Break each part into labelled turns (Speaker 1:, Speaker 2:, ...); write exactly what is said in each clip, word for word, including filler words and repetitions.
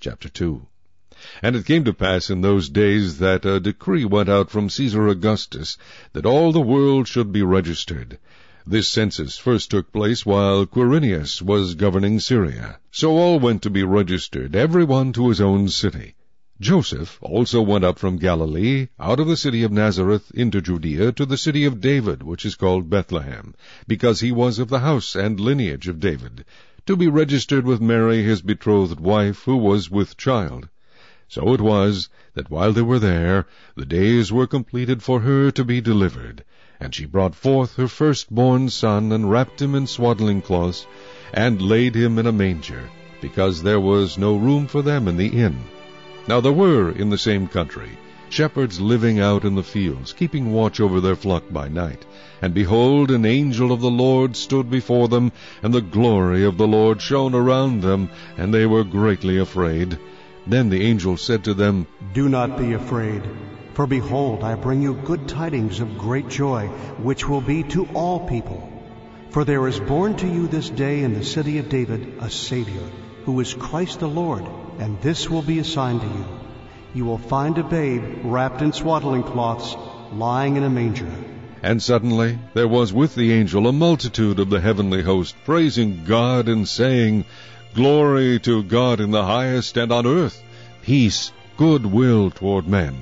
Speaker 1: Chapter two. And it came to pass in those days that a decree went out from Caesar Augustus that all the world should be registered. This census first took place while Quirinius was governing Syria. So all went to be registered, every one to his own city. Joseph also went up from Galilee, out of the city of Nazareth, into Judea, to the city of David, which is called Bethlehem, because he was of the house and lineage of David, to be registered with Mary his betrothed wife, who was with child. So it was, that while they were there, the days were completed for her to be delivered. And she brought forth her firstborn son, and wrapped him in swaddling cloths, and laid him in a manger, because there was no room for them in the inn. Now there were in the same country shepherds living out in the fields, keeping watch over their flock by night. And behold, an angel of the Lord stood before them, and the glory of the Lord shone around them, and they were greatly afraid. Then the angel said to them,
Speaker 2: Do not be afraid, for behold, I bring you good tidings of great joy, which will be to all people. For there is born to you this day in the city of David a Savior, who is Christ the Lord, and this will be a sign to you. You will find a babe wrapped in swaddling cloths, lying in a manger.
Speaker 1: And suddenly there was with the angel a multitude of the heavenly host, praising God and saying, Glory to God in the highest, and on earth peace, good will toward men.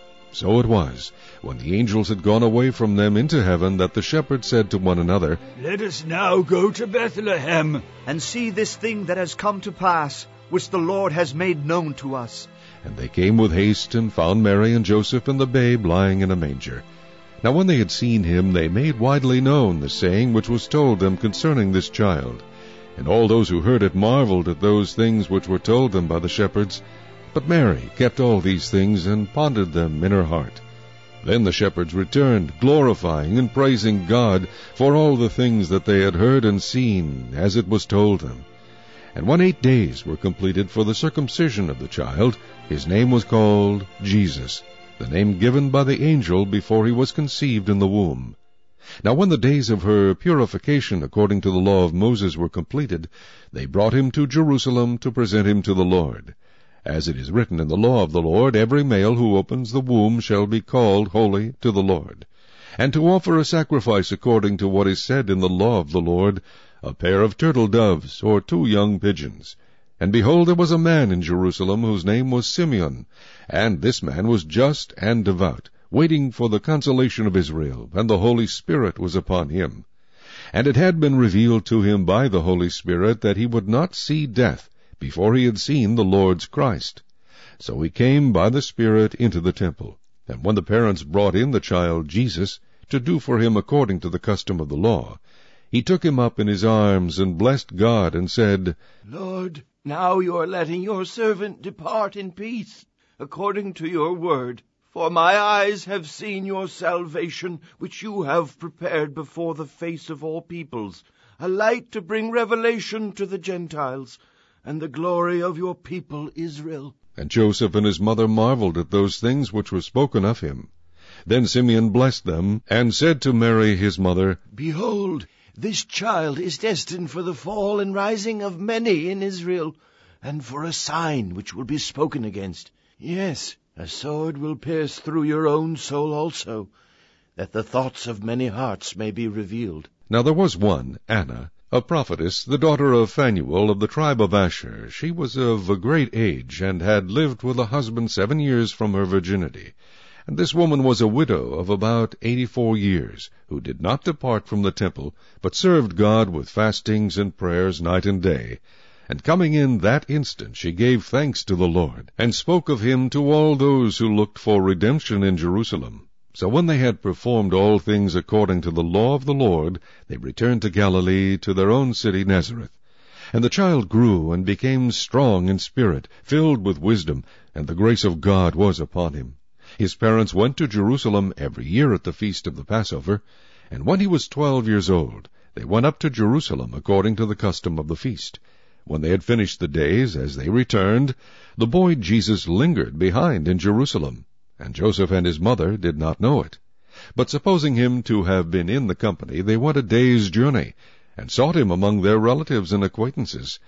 Speaker 1: So it was, when the angels had gone away from them into heaven, that the shepherds said to one another,
Speaker 3: Let us now go to Bethlehem,
Speaker 4: and see this thing that has come to pass, which the Lord has made known to us.
Speaker 1: And they came with haste, and found Mary and Joseph and the babe lying in a manger. Now when they had seen him, they made widely known the saying which was told them concerning this child. And all those who heard it marveled at those things which were told them by the shepherds. But Mary kept all these things, and pondered them in her heart. Then the shepherds returned, glorifying and praising God for all the things that they had heard and seen, as it was told them. And when eight days were completed for the circumcision of the child, his name was called Jesus, the name given by the angel before he was conceived in the womb. Now when the days of her purification according to the law of Moses were completed, they brought him to Jerusalem to present him to the Lord. As it is written in the law of the Lord, every male who opens the womb shall be called holy to the Lord. And to offer a sacrifice according to what is said in the law of the Lord, a pair of turtle doves, or two young pigeons. And behold, there was a man in Jerusalem whose name was Simeon, and this man was just and devout, waiting for the consolation of Israel, and the Holy Spirit was upon him. And it had been revealed to him by the Holy Spirit that he would not see death before he had seen the Lord's Christ. So he came by the Spirit into the temple. And when the parents brought in the child Jesus, to do for him according to the custom of the law, he took him up in his arms, and blessed God, and said,
Speaker 3: Lord, now you are letting your servant depart in peace, according to your word. For my eyes have seen your salvation, which you have prepared before the face of all peoples, a light to bring revelation to the Gentiles, and the glory of your people Israel.
Speaker 1: And Joseph and his mother marveled at those things which were spoken of him. Then Simeon blessed them, and said to Mary his mother,
Speaker 3: Behold, this child is destined for the fall and rising of many in Israel, and for a sign which will be spoken against. Yes, a sword will pierce through your own soul also, that the thoughts of many hearts may be revealed.
Speaker 1: Now there was one, Anna, a prophetess, the daughter of Phanuel of the tribe of Asher. She was of a great age, and had lived with a husband seven years from her virginity. And this woman was a widow of about eighty-four years, who did not depart from the temple, but served God with fastings and prayers night and day. And coming in that instant, she gave thanks to the Lord, and spoke of him to all those who looked for redemption in Jerusalem. So when they had performed all things according to the law of the Lord, they returned to Galilee, to their own city Nazareth. And the child grew, and became strong in spirit, filled with wisdom, and the grace of God was upon him. His parents went to Jerusalem every year at the feast of the Passover, and when he was twelve years old, they went up to Jerusalem according to the custom of the feast. When they had finished the days, as they returned, the boy Jesus lingered behind in Jerusalem, and Joseph and his mother did not know it. But supposing him to have been in the company, they went a day's journey, and sought him among their relatives and acquaintances.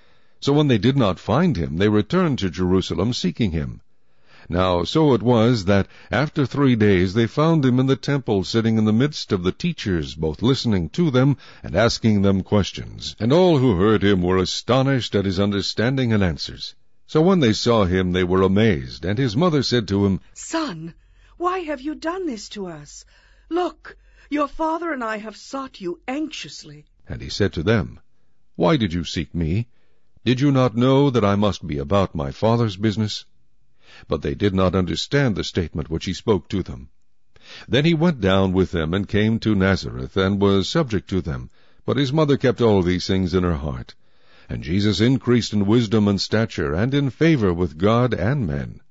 Speaker 1: So when they did not find him, they returned to Jerusalem seeking him. Now so it was that after three days they found him in the temple, sitting in the midst of the teachers, both listening to them and asking them questions. And all who heard him were astonished at his understanding and answers. So when they saw him, they were amazed. And his mother said to him,
Speaker 5: Son, why have you done this to us? Look, your father and I have sought you anxiously.
Speaker 1: And he said to them, Why did you seek me? Did you not know that I must be about my Father's business? But they did not understand the statement which he spoke to them. Then he went down with them and came to Nazareth, and was subject to them. But his mother kept all these things in her heart. And Jesus increased in wisdom and stature, and in favor with God and men.